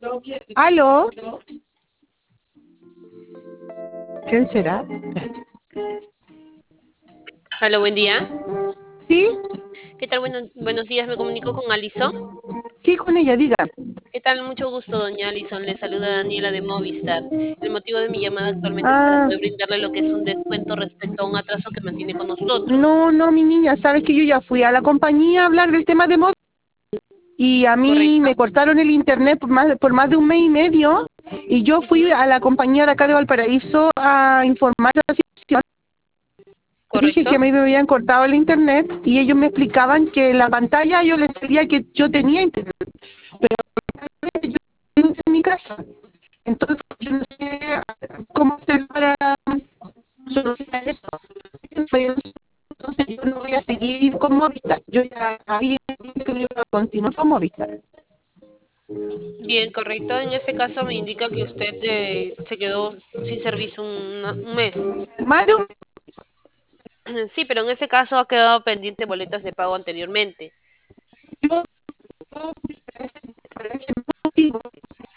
¿Aló? ¿Quién será? Hola, buen día. ¿Sí? ¿Qué tal? Buenos días, me comunico con Alison. Sí, con ella, diga. ¿Qué tal? Mucho gusto, doña Alison. Le saluda Daniela de Movistar. El motivo de mi llamada actualmente es para Ah, poder brindarle lo que es un descuento respecto a un atraso que mantiene con nosotros. no, no, mi niña, sabes que yo ya fui a la compañía a hablar del tema de móvil y a mí ¿Correcto? me cortaron el internet por más de un mes y medio y yo fui Ujú. a la compañía de acá de Valparaíso a informar la situación. Dije ¿Correcto? que me habían cortado el internet y ellos me explicaban que en la pantalla yo les salía que yo tenía internet, yo tengo en mi casa. Entonces, yo no sé cómo hacer para solucionar eso. Entonces, yo no voy a seguir con Movistar. Yo ya había dicho que no iba a continuar con Movistar. Bien, correcto. En ese caso me indica que usted se quedó sin servicio un mes. Maru, Sí, pero en ese caso ha quedado pendiente boletas de pago anteriormente.